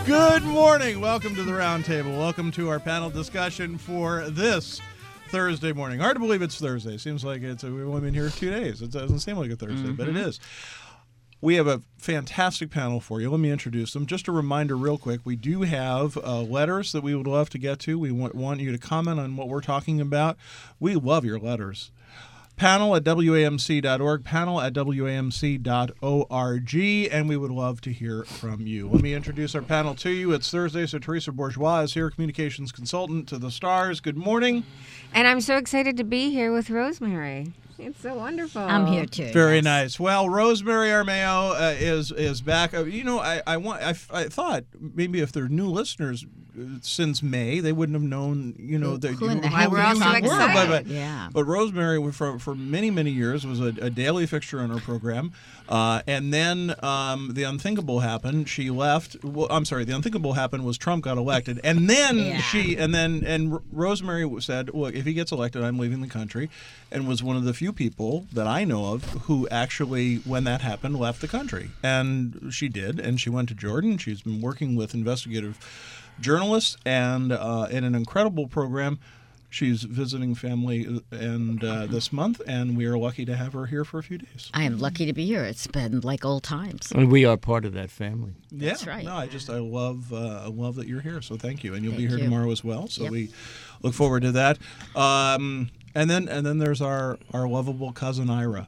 Good morning. Welcome to the Roundtable. Welcome to our panel discussion for this Thursday morning. Hard to believe it's Thursday. Seems like we've only been here 2 days. It doesn't seem like a Thursday, but it is. We have a fantastic panel for you. Let me introduce them. Just a reminder real quick, we do have letters that we would love to get to. We want you to comment on what we're talking about. We love your letters. Panel at WAMC.org, panel at WAMC.org, and we would love to hear from you. Let me introduce our panel to you. It's Thursday, so Teresa Bourgeois is here, communications consultant to the stars. Good morning. And I'm so excited to be here with Rosemary. It's so wonderful. I'm here too. Very nice. Well, Rosemary Armao is back. I thought maybe if they're new listeners since May, they wouldn't have known. We're all so excited. But Rosemary, for many years, was a daily fixture on our program, and then the unthinkable happened. She left. Well, I'm sorry. The unthinkable happened was Trump got elected, and then Rosemary said, "Look, if he gets elected, I'm leaving the country," and was one of the few people that I know of who actually, when that happened, left the country. And she did, and she went to Jordan. She's been working with investigative journalists and in an incredible program. She's visiting family this month, and we are lucky to have her here for a few days. I am lucky to be here. It's been like old times. And we are part of that family. Yeah, that's right. No, I love that you're here. So thank you, and you'll be here tomorrow as well. So we look forward to that. And then there's our lovable cousin Ira.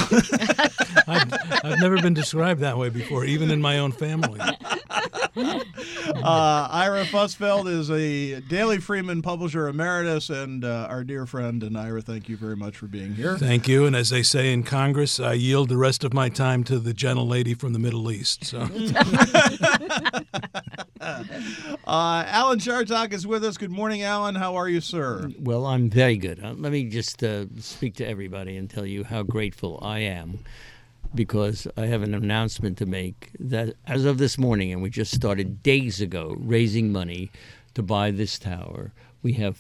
I've never been described that way before, even in my own family. Ira Fussfeld is a Daily Freeman publisher emeritus and our dear friend. And Ira, thank you very much for being here. Thank you. And as they say in Congress, I yield the rest of my time to the gentle lady from the Middle East. So. Alan Chartok is with us. Good morning, Alan. How are you, sir? Well, I'm very good. Let me just speak to everybody and tell you how grateful I am, because I have an announcement to make that as of this morning, and we just started days ago raising money to buy this tower, we have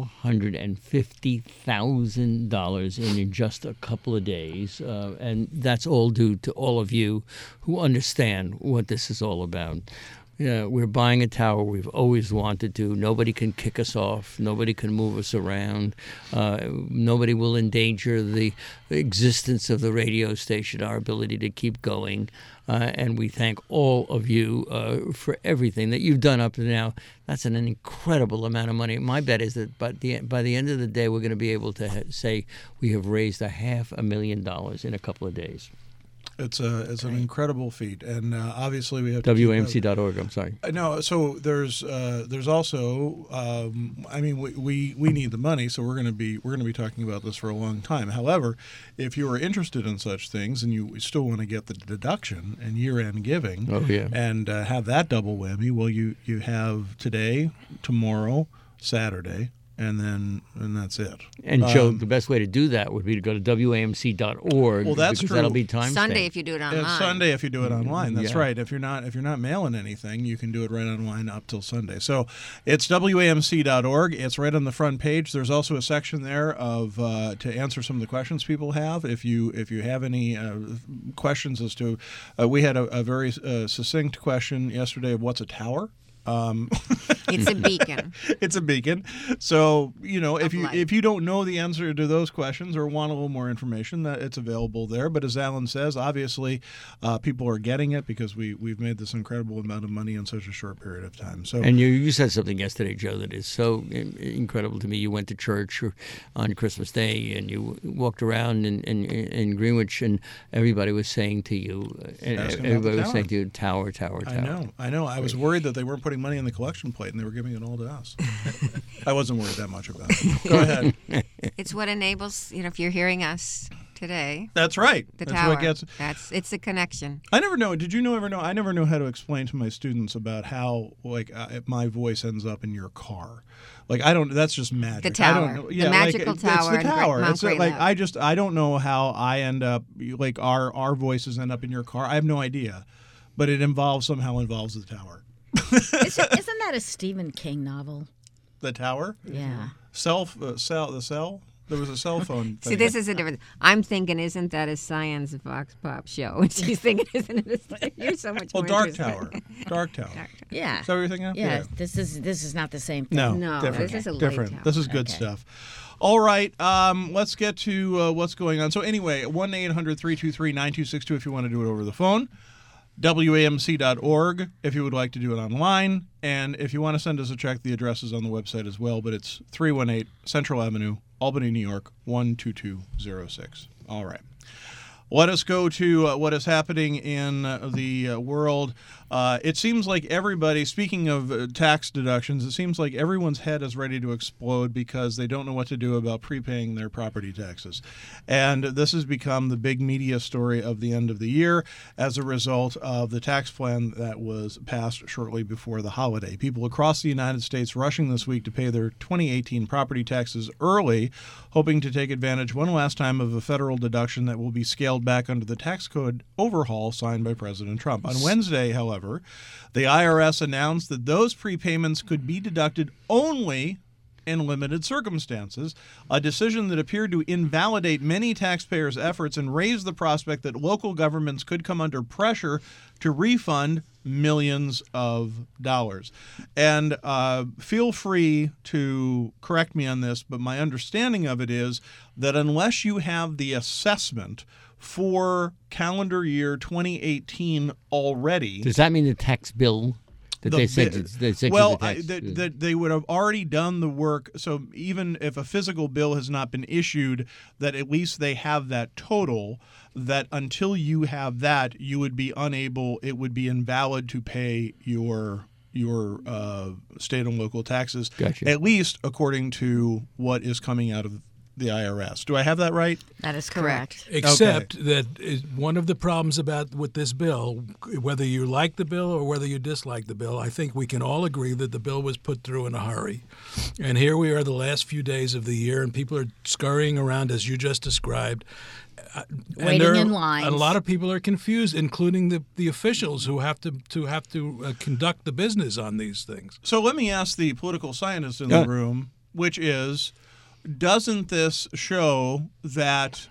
$450,000 in just a couple of days, and that's all due to all of you who understand what this is all about. We're buying a tower we've always wanted to. Nobody can kick us off. Nobody can move us around. Nobody will endanger the existence of the radio station, our ability to keep going. And we thank all of you for everything that you've done up to now. That's an incredible amount of money. My bet is that by the end of the day, we're going to be able to say we have raised $500,000 in a couple of days. It's an incredible feat, and obviously we have WAMC.org. I'm sorry. No, so there's also we need the money, so we're going to be talking about this for a long time. However, if you are interested in such things and you still want to get the deduction and year-end giving, and have that double whammy, well, you have today, tomorrow, Saturday. And that's it. And Joe, the best way to do that would be to go to WAMC.org. Well, that's because true. That'll be time Sunday if you do it online. It's Sunday if you do it online. That's right. If you're not mailing anything, you can do it right online up till Sunday. So it's WAMC.org. It's right on the front page. There's also a section there of to answer some of the questions people have. If you have any questions as to, we had a very succinct question yesterday of what's a tower. It's a beacon. It's a beacon. So, if you don't know the answer to those questions or want a little more information, that it's available there. But as Alan says, obviously, people are getting it because we've made this incredible amount of money in such a short period of time. So, and you said something yesterday, Joe, that is so incredible to me. You went to church on Christmas Day and you walked around in Greenwich, and everybody was saying to you, tower. I know. I was worried that they weren't putting money in the collection plate and they were giving it all to us. I wasn't worried that much about it. Go ahead. It's what enables, if you're hearing us today. That's right. The That's tower. what gets. It's the connection. I never know. Did you ever know? I never know how to explain to my students about how my voice ends up in your car. I don't. That's just magic. The tower. I don't know. Yeah, the magical tower. It's the tower. It's Mount I don't know how I end up our voices end up in your car. I have no idea, but it somehow involves the tower. Isn't that a Stephen King novel? The tower? Yeah. The cell? There was a cell phone thing. See, this is a difference. I'm thinking, isn't that a science Vox Pop show? And she's thinking, isn't it? You're so much more Dark interesting. Tower. Dark Tower. Yeah. Is that what you're thinking of? Yeah, this is not the same thing. No, No, different. this is a light different. tower. This is good Okay. stuff. All right, let's get to what's going on. So anyway, 1-800-323-9262 if you want to do it over the phone. WAMC.org if you would like to do it online. And if you want to send us a check, the address is on the website as well, but it's 318 Central Avenue, Albany, New York, 12206. All right. Let us go to what is happening in the world. It seems like everybody, speaking of tax deductions, it seems like everyone's head is ready to explode because they don't know what to do about prepaying their property taxes. And this has become the big media story of the end of the year as a result of the tax plan that was passed shortly before the holiday. People across the United States rushing this week to pay their 2018 property taxes early, hoping to take advantage one last time of a federal deduction that will be scaled back under the tax code overhaul signed by President Trump. On Wednesday, however, the IRS announced that those prepayments could be deducted only in limited circumstances, a decision that appeared to invalidate many taxpayers' efforts and raise the prospect that local governments could come under pressure to refund millions of dollars. And feel free to correct me on this, but my understanding of it is that unless you have the assessment for calendar year 2018 already. Does that mean the tax bill that they said well, the tax, that they would have already done the work. So even if a physical bill has not been issued, that at least they have that total. That until you have that, you would be unable. It would be invalid to pay your state and local taxes. Gotcha. At least according to what is coming out of the IRS. Do I have that right? That is correct. Except that one of the problems with this bill, whether you like the bill or whether you dislike the bill, I think we can all agree that the bill was put through in a hurry. And here we are the last few days of the year, and people are scurrying around, as you just described. Waiting in lines. A lot of people are confused, including the officials who have to conduct the business on these things. So let me ask the political scientist in the room, which is, doesn't this show that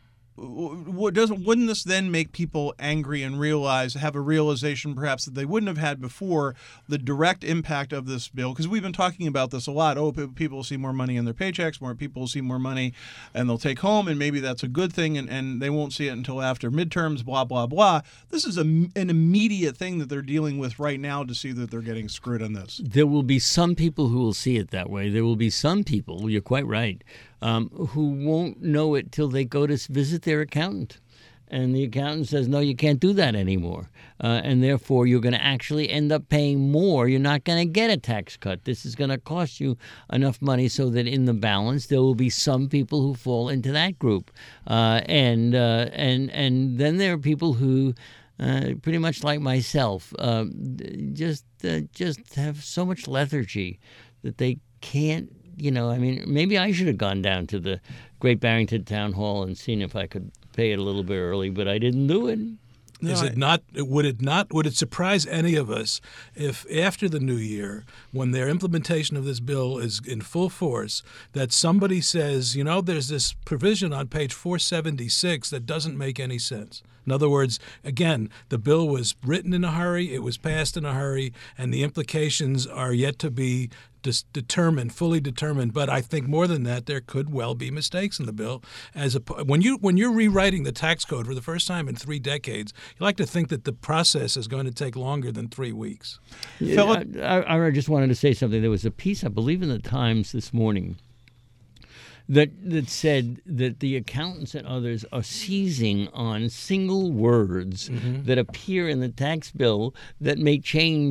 wouldn't this then make people angry and have a realization perhaps that they wouldn't have had before, the direct impact of this bill? Because we've been talking about this a lot. Oh, people will see more money in their paychecks, more people will see more money and they'll take home, and maybe that's a good thing, and they won't see it until after midterms, blah, blah, blah. This is an immediate thing that they're dealing with right now to see that they're getting screwed on this. There will be some people who will see it that way. There will be some people, you're quite right, who won't know it till they go to visit their accountant. And the accountant says, no, you can't do that anymore. And therefore, you're going to actually end up paying more. You're not going to get a tax cut. This is going to cost you enough money so that in the balance, there will be some people who fall into that group. And then there are people who, pretty much like myself, just have so much lethargy that they can't. Maybe I should have gone down to the Great Barrington Town Hall and seen if I could pay it a little bit early, but I didn't do it. Would it surprise any of us if after the new year, when their implementation of this bill is in full force, that somebody says, there's this provision on page 476 that doesn't make any sense? In other words, again, the bill was written in a hurry, it was passed in a hurry, and the implications are yet to be fully determined. But I think more than that, there could well be mistakes in the bill. When you're rewriting the tax code for the first time in 3 decades, you like to think that the process is going to take longer than 3 weeks. Philip? I just wanted to say something. There was a piece, I believe, in the Times this morning that said that the accountants and others are seizing on single words that appear in the tax bill that may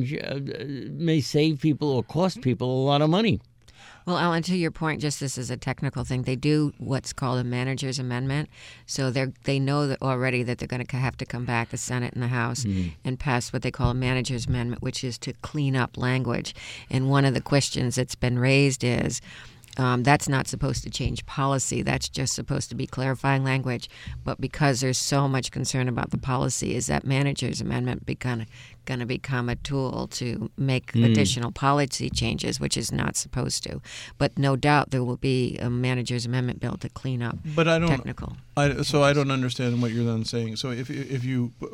save people or cost people a lot of money. Well, Ellen, to your point, just this is a technical thing. They do what's called a manager's amendment. So they know that already that they're going to have to come back, the Senate and the House, and pass what they call a manager's amendment, which is to clean up language. And one of the questions that's been raised is, that's not supposed to change policy. That's just supposed to be clarifying language. But because there's so much concern about the policy, is that manager's amendment going to become a tool to make additional policy changes, which is not supposed to. But no doubt there will be a manager's amendment bill to clean up technical. So I don't understand what you're then saying. So if you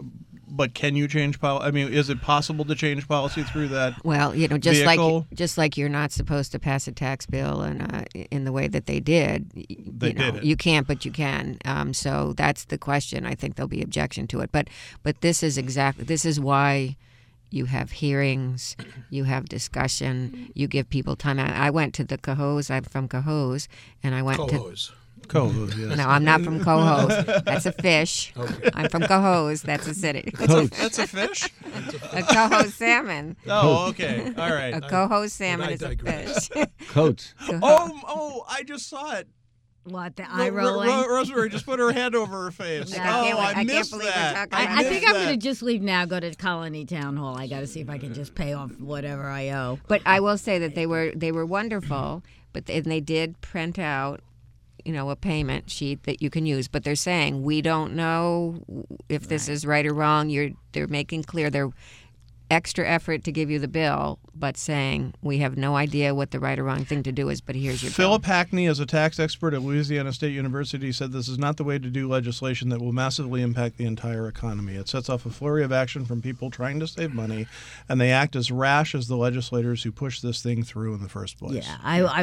But can you change policy? I mean, is it possible to change policy through that? Well, vehicle? just like you're not supposed to pass a tax bill in the way that they did. Did it. You can't, but you can. So that's the question. I think there'll be objection to it. But this is why you have hearings, you have discussion, you give people time. I went to the Cohoes. I'm from Cohoes, and I went Cohoes. Cohoes, yes. No, I'm not from Cohoes. That's a fish. Okay. I'm from Cohoes. That's a city. That's a fish? A Cohoes salmon. Oh, okay. All right. A Cohoes salmon is a digress. fish. Coats. Oh, I just saw it. What, the eye rolling? Rosemary just put her hand over her face. I missed can't believe that. we're talking about I think missed I'm going to that. just leave now, go to Colony Town Hall. I got to see if I can just pay off whatever I owe. But I will say that they were wonderful, and they did print out, a payment sheet that you can use. But they're saying we don't know if this is right or wrong. They're making clear they're extra effort to give you the bill, but saying we have no idea what the right or wrong thing to do is, but here's your Philip bill. Hackney, as a tax expert at Louisiana State University, said this is not the way to do legislation that will massively impact the entire economy. It sets off a flurry of action from people trying to save money, and they act as rash as the legislators who pushed this thing through in the first place. Yeah,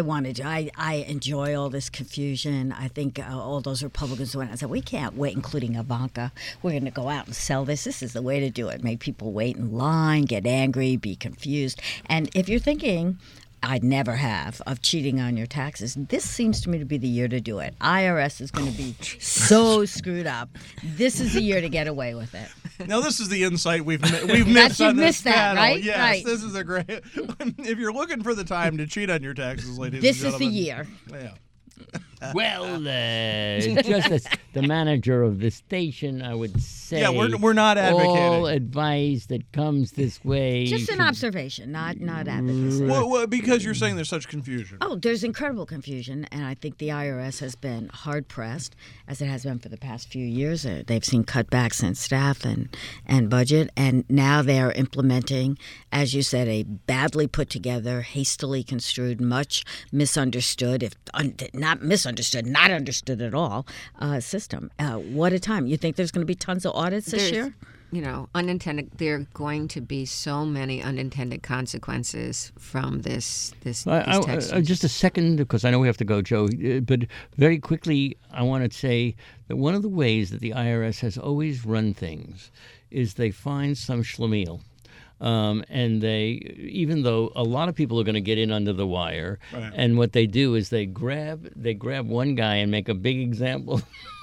I enjoy all this confusion. I think all those Republicans who went and said, we can't wait, including Ivanka. We're going to go out and sell this. This is the way to do it. Make people wait in line, get angry, be confused. And if you're thinking, I'd never have, of cheating on your taxes, this seems to me to be the year to do it. IRS is going to be so screwed up. This is the year to get away with it. Now, this is the insight we've missed on this that, panel. right? Yes, Right. This is a great. If you're looking for the time to cheat on your taxes, ladies This and is the gentlemen. year. Yeah. Well, just as the manager of the station, I would say, Yeah, we're not advocating. all advice that comes this way. Just an should- observation, not advocacy. Well, because you're saying there's such confusion. Oh, there's incredible confusion, and I think the IRS has been hard-pressed, as it has been for the past few years. They've seen cutbacks in staff and budget, and now they are implementing, as you said, a badly put-together, hastily construed, much misunderstood, not misunderstood, not understood at all, system. What a time. You think there's going to be tons of audits this year? There are going to be so many unintended consequences from this tax change. Just a second, because I know we have to go, Joe. But very quickly, I want to say that one of the ways that the IRS has always run things is they find some schlemiel. And even though a lot of people are going to get in under the wire, Right. and what they do is they grab one guy and make a big example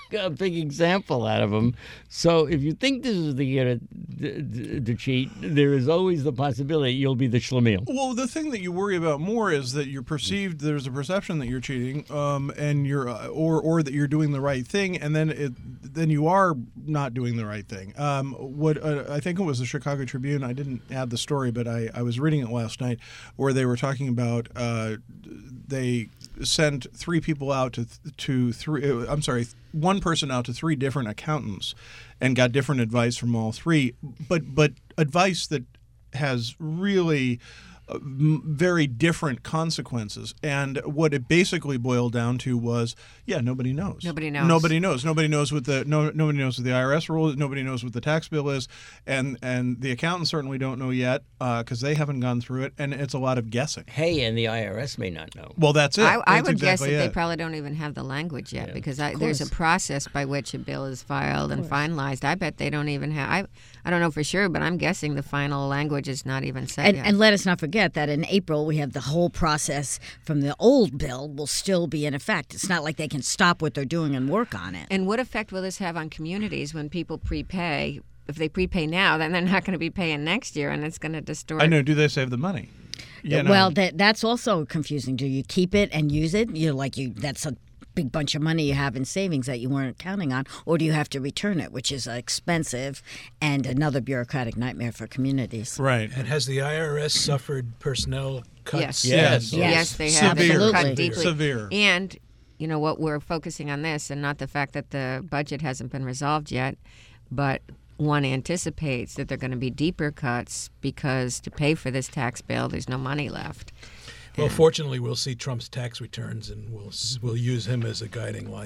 out of him. So if you think this is the year to cheat, there is always the possibility you'll be the schlemiel. Well, the thing that you worry about more is that there's a perception that you're cheating, and you're or that you're doing the right thing, and then you are not doing the right thing. I think it was the Chicago Tribune. I didn't add the story, but I was reading it last night, where they were talking about they sent three people out to three. I'm sorry, one person out to three different accountants, and got different advice from all three, but advice that has really very different consequences. And what it basically boiled down to was, nobody knows. Nobody knows. Nobody knows. Nobody knows what the IRS rule is. Nobody knows what the tax bill is, and the accountants certainly don't know yet because they haven't gone through it, and it's a lot of guessing. Hey, and the IRS may not know. Well, that's it. I That's would guess that exactly they it. probably don't even have the language yet, because there's a course. process by which a bill is filed and finalized. I bet they don't even have. I don't know for sure, but I'm guessing the final language is not even set yet. And let us not forget that in April, we have the whole process from the old bill will still be in effect. It's not like they can stop what they're doing and work on it. And what effect will this have on communities when people prepay? If they prepay now, then they're not going to be paying next year, and it's going to distort. I know. Do they save the money? Well, that's also confusing. Do you keep it and use it? That's a big bunch of money you have in savings that you weren't counting on, or do you have to return it, which is expensive and another bureaucratic nightmare for communities. Right. And has the IRS suffered personnel cuts? Yes. Yes. Yes, they have. Severe. They've cut Absolutely. deeply. Severe. And what we're focusing on this, and not the fact that the budget hasn't been resolved yet, but one anticipates that there are going to be deeper cuts because to pay for this tax bill, there's no money left. Well, fortunately, we'll see Trump's tax returns, and we'll use him as a guiding light.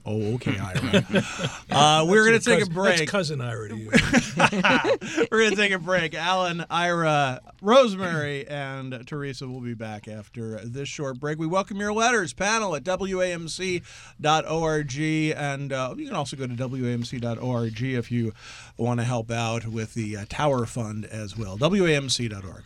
Oh, okay, Ira. We're going to take a break. That's cousin Ira to you. We're going to take a break. Alan, Ira, Rosemary, and Teresa will be back after this short break. We welcome your letters, panel at WAMC.org, and you can also go to WAMC.org if you want to help out with the Tower Fund as well. WAMC.org.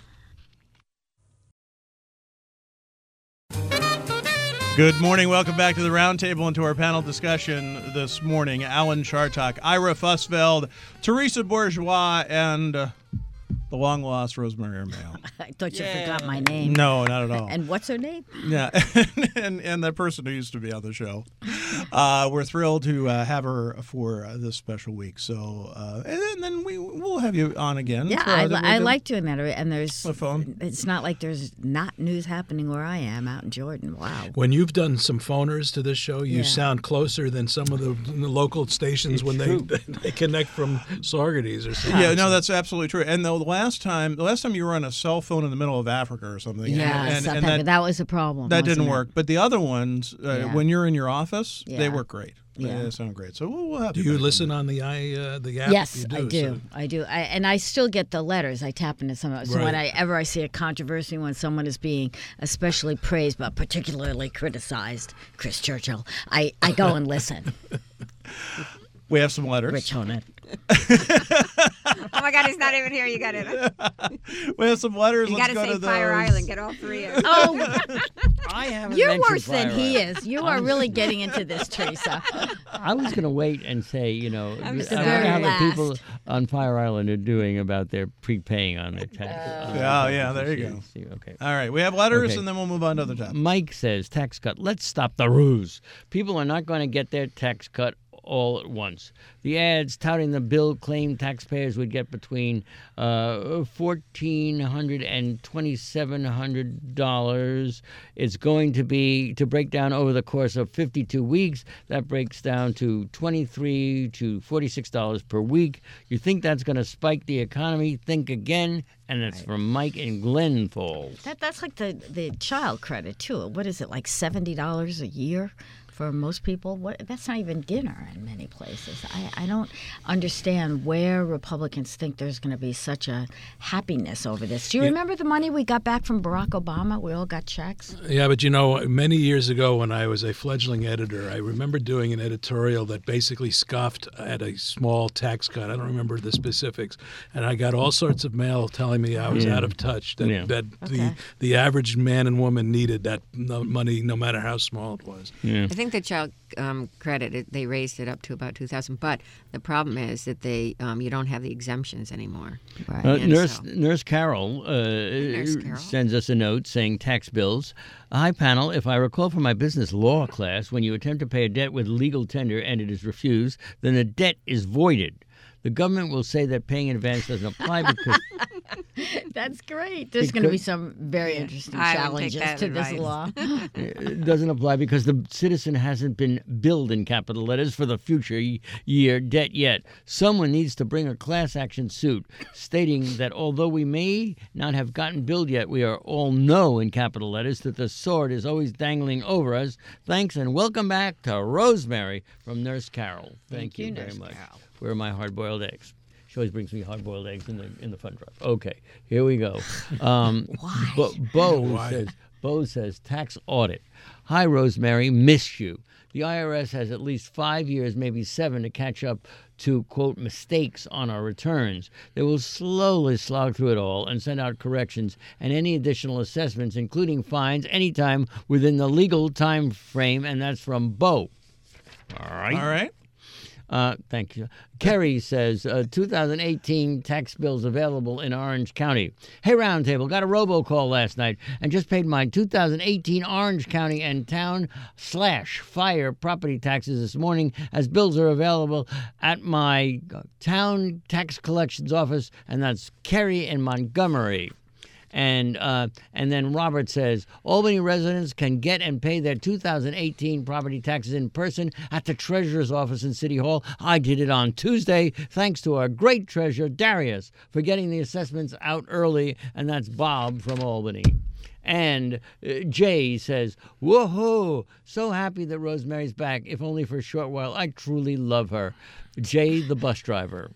Good morning. Welcome back to the Roundtable and to our panel discussion this morning. Alan Chartock, Ira Fussfeld, Teresa Bourgeois, and the long-lost Rosemary Armail. I thought you forgot my name. No, not at all. And what's her name? Yeah, and the person who used to be on the show. We're thrilled to have her for this special week. So, and then we'll have you on again. Yeah, I like doing that. And there's the phone. It's not like there's not news happening where I am out in Jordan. Wow. When you've done some phoners to this show, you sound closer than some of the local stations when they connect from Saugerties or something. Yeah, no, that's absolutely true. And the last time you were on a cell phone in the middle of Africa or something. Yeah, and that was a problem. That didn't work. But the other ones, when you're in your office, they work great. Yeah. They sound great. So we'll have. Do you listen on the app? Yes, you do, I do. I do. And I still get the letters. I tap into some of it. So whenever I see a controversy, when someone is being especially praised but particularly criticized, Chris Churchill, I go and listen. We have some letters. Rich Honet. Oh my God, he's not even here. You got it. We have some letters. You got to say Fire Island. Get all three of them. Oh, I haven't. you're worse than he is. You are really getting into this, Teresa. I was going to wait and say, I wonder the very how the last. people on Fire Island are doing about their prepaying on their taxes. There you go. Okay. All right, we have letters, Okay. and then we'll move on to the topic. Mike says, tax cut. Let's stop the ruse. People are not going to get their tax cut all at once. The ads touting the bill claimed taxpayers would get between $1,400 and $2,700. It's going to break down over the course of 52 weeks. That breaks down to $23 to $46 per week. You think that's going to spike the economy? Think again. And it's from Mike in Glen Falls. That's like the child credit, too. What is it, like $70 a year? For most people, that's not even dinner in many places. I don't understand where Republicans think there's going to be such a happiness over this. Do you remember the money we got back from Barack Obama? We all got checks. Yeah, but many years ago when I was a fledgling editor, I remember doing an editorial that basically scoffed at a small tax cut. I don't remember the specifics. And I got all sorts of mail telling me I was out of touch, that the average man and woman needed that money no matter how small it was. Yeah. I think the child credit, they raised it up to about $2,000, but the problem is that you don't have the exemptions anymore. Right. Nurse Carol sends us a note saying tax bills. Hi, panel. If I recall from my business law class, when you attempt to pay a debt with legal tender and it is refused, then the debt is voided. The government will say that paying in advance doesn't apply because... That's great. There's going to be some very interesting challenges to this law. It doesn't apply because the citizen hasn't been billed in capital letters for the future year debt yet. Someone needs to bring a class action suit stating that although we may not have gotten billed yet, we are all know in capital letters that the sword is always dangling over us. Thanks and welcome back to Rosemary from Nurse Carol. Thank you very much. Carol. Where are my hard-boiled eggs? She always brings me hard-boiled eggs in the fun drive. Okay, here we go. Why? Bo says tax audit. Hi, Rosemary, miss you. The IRS has at least 5 years, maybe 7, to catch up to, quote, mistakes on our returns. They will slowly slog through it all and send out corrections and any additional assessments, including fines, anytime within the legal time frame, and that's from Bo. All right. Thank you. Kerry says, 2018 tax bills available in Orange County. Hey, Roundtable, got a robocall last night and just paid my 2018 Orange County and town/fire property taxes this morning, as bills are available at my town tax collections office, and that's Kerry in Montgomery. And then Robert says, Albany residents can get and pay their 2018 property taxes in person at the treasurer's office in City Hall. I did it on Tuesday, thanks to our great treasurer, Darius, for getting the assessments out early. And that's Bob from Albany. And Jay says, whoa, so happy that Rosemary's back, if only for a short while. I truly love her. Jay, the bus driver.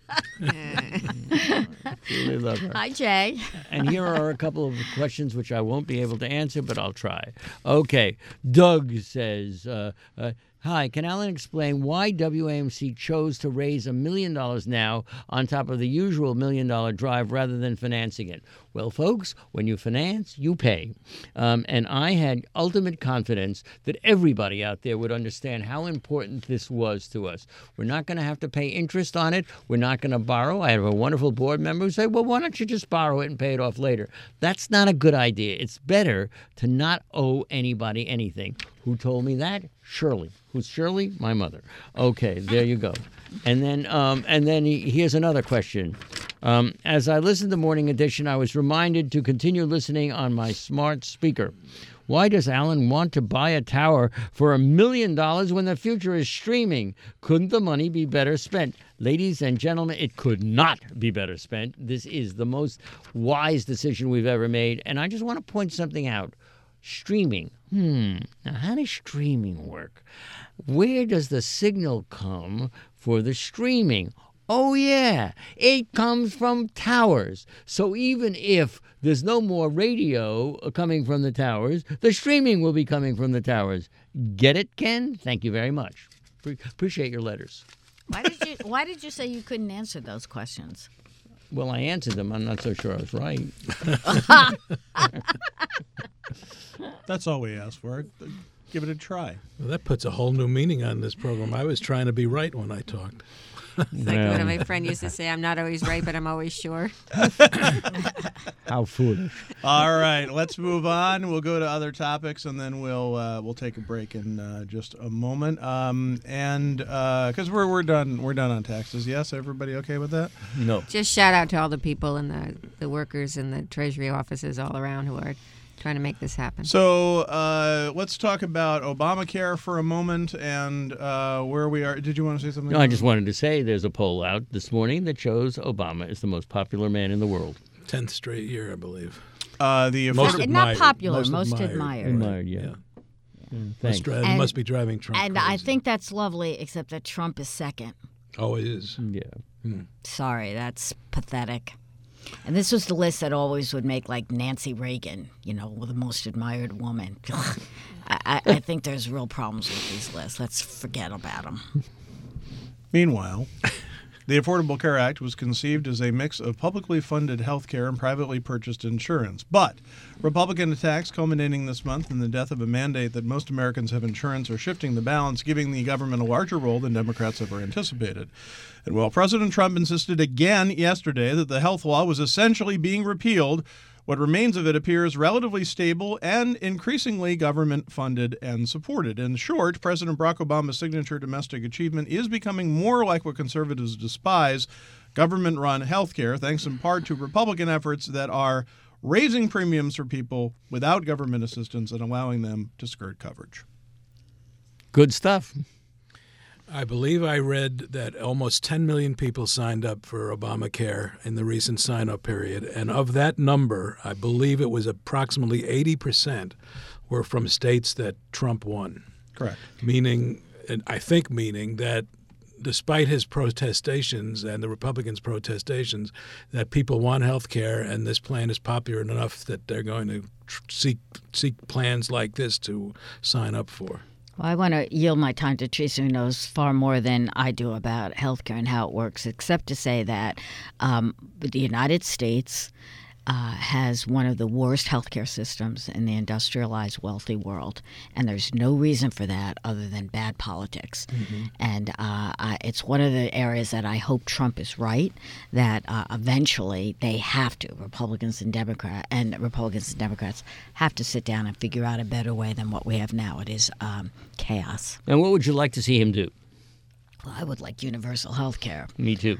Truly love her. Hi, Jay. And here are a couple of questions which I won't be able to answer, but I'll try. Okay. Doug says, hi, can Alan explain why WAMC chose to raise $1 million now on top of the usual $1 million drive rather than financing it? Well, folks, when you finance, you pay. And I had ultimate confidence that everybody out there would understand how important this was to us. We're not going to have to pay interest on it. We're not going to borrow. I have a wonderful board member who said, well, why don't you just borrow it and pay it off later? That's not a good idea. It's better to not owe anybody anything. Who told me that? Shirley. Who's Shirley? My mother. Okay, there you go. And then here's another question. As I listened to Morning Edition, I was reminded to continue listening on my smart speaker. Why does Alan want to buy a tower for $1 million when the future is streaming? Couldn't the money be better spent? Ladies and gentlemen, it could not be better spent. This is the most wise decision we've ever made. And I just want to point something out. Streaming. Now, how does streaming work? Where does the signal come for the streaming? Oh, yeah, it comes from towers. So even if there's no more radio coming from the towers, the streaming will be coming from the towers. Get it, Ken? Thank you very much. Appreciate your letters. Why did you say you couldn't answer those questions? Well, I answered them. I'm not so sure I was right. That's all we ask for. Give it a try. Well, that puts a whole new meaning on this program. I was trying to be right when I talked. It's like what my friend used to say, I'm not always right, but I'm always sure. How foolish. All right, let's move on. We'll go to other topics, and then we'll take a break in just a moment. And because we're done on taxes. Yes, everybody okay with that? No. Just shout out to all the people and the workers in the Treasury offices all around who are trying to make this happen. So let's talk about Obamacare for a moment and where we are. Did you want to say something? No, I just wanted to say there's a poll out this morning that shows Obama is the most popular man in the world. 10th straight year, I believe. The Most affordable. Not admired. popular, Most most admired. admired. Yeah. Must, Thanks. And- must be driving Trump And crazy. I think that's lovely, except that Trump is second. Oh, it is. Yeah. Sorry, that's pathetic. And this was the list that always would make like Nancy Reagan, the most admired woman. I think there's real problems with these lists. Let's forget about them. Meanwhile, the Affordable Care Act was conceived as a mix of publicly funded health care and privately purchased insurance. But Republican attacks culminating this month in the death of a mandate that most Americans have insurance are shifting the balance, giving the government a larger role than Democrats ever anticipated. And while President Trump insisted again yesterday that the health law was essentially being repealed, what remains of it appears relatively stable and increasingly government-funded and supported. In short, President Barack Obama's signature domestic achievement is becoming more like what conservatives despise, government-run health care, thanks in part to Republican efforts that are raising premiums for people without government assistance and allowing them to skirt coverage. Good stuff. I believe I read that almost 10 million people signed up for Obamacare in the recent sign-up period. And of that number, I believe it was approximately 80% were from states that Trump won. Correct. Meaning that despite his protestations and the Republicans' protestations, that people want health care and this plan is popular enough that they're going to seek plans like this to sign up for. Well, I want to yield my time to Teresa, who knows far more than I do about healthcare and how it works, except to say that the United States has one of the worst healthcare systems in the industrialized, wealthy world, and there's no reason for that other than bad politics. Mm-hmm. And it's one of the areas that I hope Trump is right, that eventually they have to, Republicans and Democrats have to sit down and figure out a better way than what we have now. It is chaos. And what would you like to see him do? Well, I would like universal health care. Me too.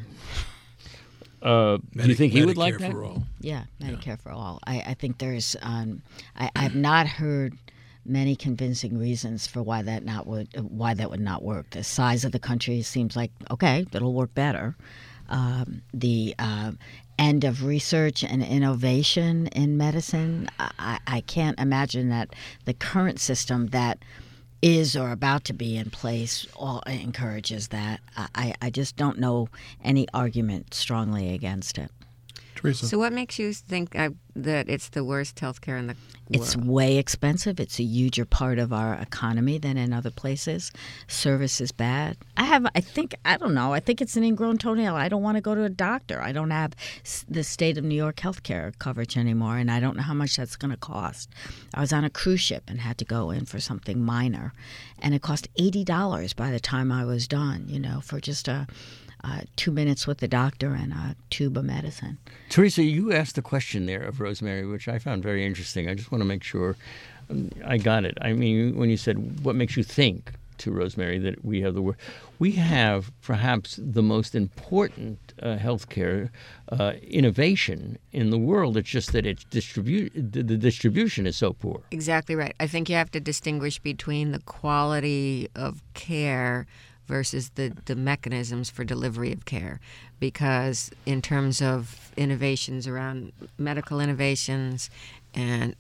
Do you think he would like that? Medicare for all. Yeah, Medicare for all. I think there's I've not heard many convincing reasons for why that would not work. The size of the country seems like, okay, that'll work better. end of research and innovation in medicine. I can't imagine that the current system that is or about to be in place all encourages that. I just don't know any argument strongly against it. Teresa. So what makes you think that it's the worst healthcare in the world? It's way expensive. It's a huger part of our economy than in other places. Service is bad. I think it's an ingrown toenail. I don't want to go to a doctor. I don't have the state of New York healthcare coverage anymore, and I don't know how much that's going to cost. I was on a cruise ship and had to go in for something minor, and it cost $80 by the time I was done, for just 2 minutes with the doctor and a tube of medicine. Teresa, you asked the question there of Rosemary, which I found very interesting. I just want to make sure I got it. I mean, when you said, what makes you think, to Rosemary, that we have the worst? We have perhaps the most important healthcare innovation in the world. It's just that the distribution is so poor. Exactly right. I think you have to distinguish between the quality of care versus the mechanisms for delivery of care. Because in terms of innovations around medical innovations, and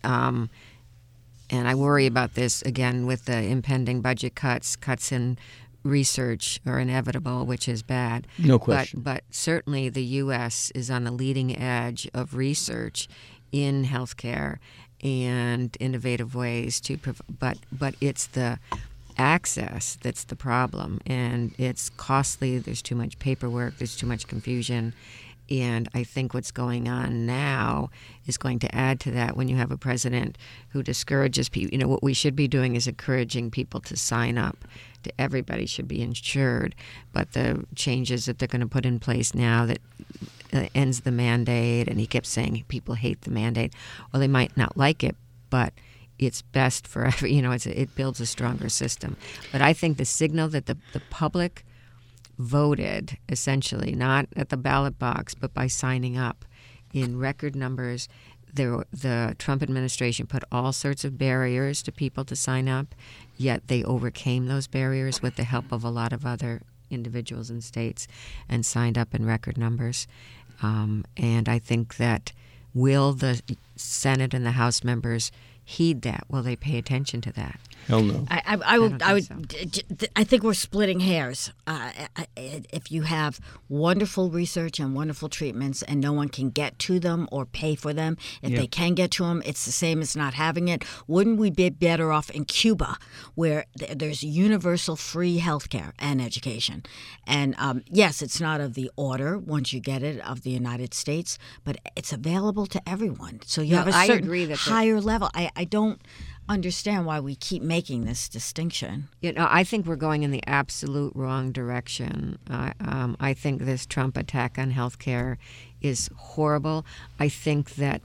I worry about this, again, with the impending budget cuts in research are inevitable, which is bad. No question. But certainly the U.S. is on the leading edge of research in healthcare and innovative ways to but it's the access that's the problem, and it's costly. There's too much paperwork, there's too much confusion, and I think what's going on now is going to add to that when you have a president who discourages people. What we should be doing is encouraging people to sign up. Everybody should be insured, but the changes that they're going to put in place now that ends the mandate, and he kept saying people hate the mandate. Well, they might not like it, but it's best for it builds a stronger system. But I think the signal that the public voted, essentially, not at the ballot box, but by signing up in record numbers, the Trump administration put all sorts of barriers to people to sign up, yet they overcame those barriers with the help of a lot of other individuals and states and signed up in record numbers. And I think that will the Senate and the House members heed that? Will they pay attention to that? Hell no. I think we're splitting hairs. If you have wonderful research and wonderful treatments and no one can get to them or pay for them, if they can get to them, it's the same as not having it. Wouldn't we be better off in Cuba, where there's universal free health care and education? And yes, it's not of the order, once you get it, of the United States, but it's available to everyone. So you have a certain higher level. I don't understand why we keep making this distinction. I think we're going in the absolute wrong direction. I think this Trump attack on healthcare is horrible. I think that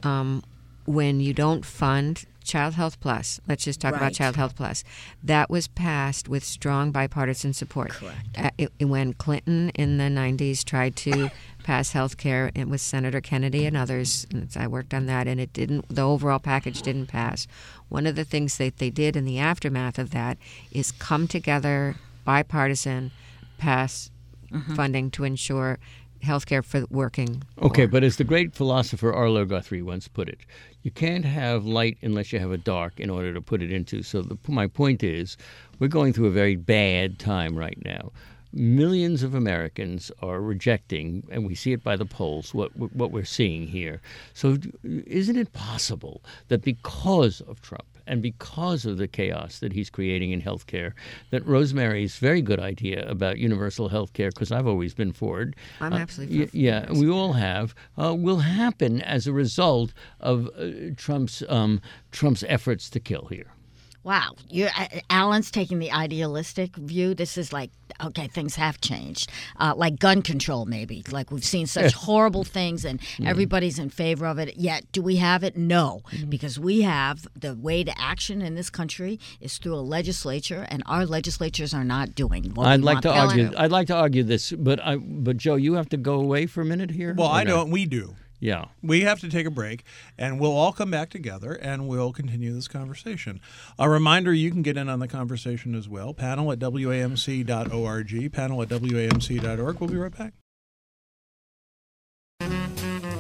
when you don't fund Child Health Plus, let's just talk about Child Health Plus, that was passed with strong bipartisan support. Correct. When Clinton in the 90s tried to pass health care, it was Senator Kennedy and others, and I worked on that, and it didn't. The overall package didn't pass. One of the things that they did in the aftermath of that is come together, bipartisan, pass funding to ensure health care for working poor. Okay, but as the great philosopher Arlo Guthrie once put it, you can't have light unless you have a dark in order to put it into. So my point is, we're going through a very bad time right now. Millions of Americans are rejecting, and we see it by the polls, what we're seeing here. So isn't it possible that because of Trump and because of the chaos that he's creating in healthcare, that Rosemary's very good idea about universal healthcare, because I've always been for it. I'm absolutely for yeah, we all have, will happen as a result of Trump's efforts to kill here. Wow. Alan's taking the idealistic view. This is like, okay, things have changed. Like gun control, maybe. Like we've seen such horrible things and everybody's in favor of it. Yet, do we have it? No. Because we have the way to action in this country is through a legislature, and our legislatures are not doing what I'd we like want to them argue. do. I'd like to argue this, but Joe, you have to go away for a minute here? Well, I don't. We do. Yeah. We have to take a break, and we'll all come back together, and we'll continue this conversation. A reminder, you can get in on the conversation as well. Panel at WAMC.org, panel at WAMC.org. We'll be right back.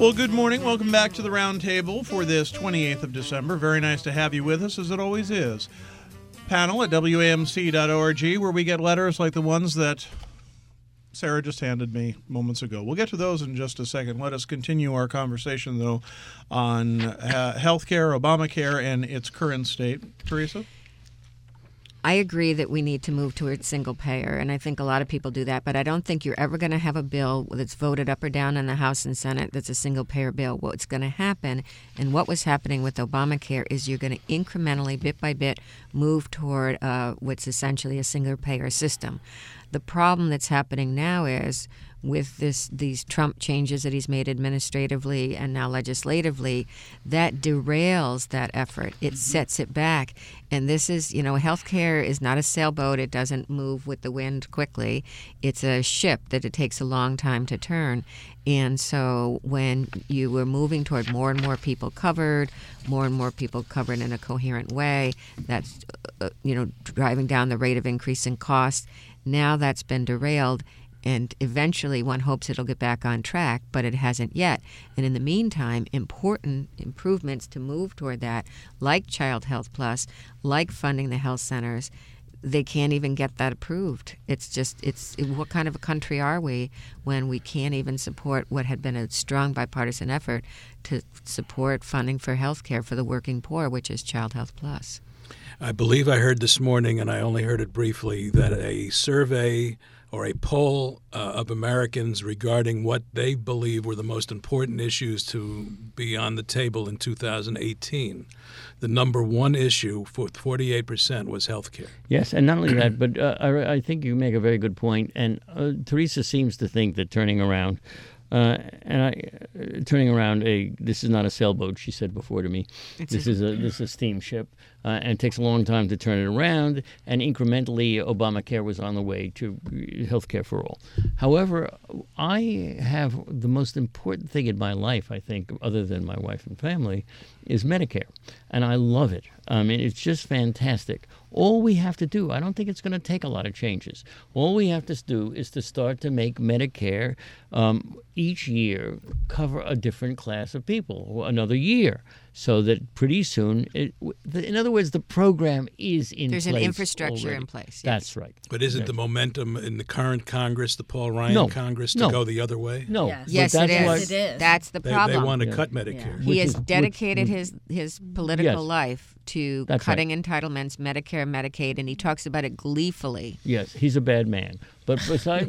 Well, good morning. Welcome back to the Round Table for this 28th of December. Very nice to have you with us, as it always is. Panel at WAMC.org, where we get letters like the ones that Sarah just handed me moments ago. We'll get to those in just a second. Let us continue our conversation, though, on health care, Obamacare, and its current state. Teresa? I agree that we need to move towards single payer, and I think a lot of people do that, but I don't think you're ever going to have a bill that's voted up or down in the House and Senate that's a single payer bill. What's going to happen, and what was happening with Obamacare, is you're going to incrementally, bit by bit, move toward what's essentially a single payer system. The problem that's happening now is with these Trump changes that he's made administratively and now legislatively, that derails that effort. It sets it back. And this is, healthcare is not a sailboat. It doesn't move with the wind quickly. It's a ship that it takes a long time to turn. And so when you were moving toward more and more people covered in a coherent way, that's, driving down the rate of increase in cost. Now that's been derailed. And eventually one hopes it'll get back on track, but it hasn't yet. And in the meantime, important improvements to move toward that, like Child Health Plus, like funding the health centers, they can't even get that approved. What kind of a country are we when we can't even support what had been a strong bipartisan effort to support funding for health care for the working poor, which is Child Health Plus? I believe I heard this morning, and I only heard it briefly, that a survey or a poll of Americans regarding what they believe were the most important issues to be on the table in 2018. The number one issue for 48% was health care. Yes, and not only that, but I think you make a very good point. And Teresa seems to think that turning around this is not a sailboat, she said before to me. This is a steamship, and it takes a long time to turn it around. And incrementally, Obamacare was on the way to health care for all. However, I have the most important thing in my life, I think, other than my wife and family, is Medicare, and I love it. I mean, it's just fantastic. All we have to do, I don't think it's going to take a lot of changes. All we have to do is to start to make Medicare each year cover a different class of people, another year, so that pretty soon, in other words, the program is in place. There's an infrastructure already. In place. Yes. That's right. But isn't the momentum in the current Congress, the Paul Ryan Congress, to go the other way? No. Yes, it is. It is. That's the problem. They want to cut Medicare. He has dedicated his political life to cutting entitlements, Medicare, Medicaid, and he talks about it gleefully. Yes, he's a bad man. But beside,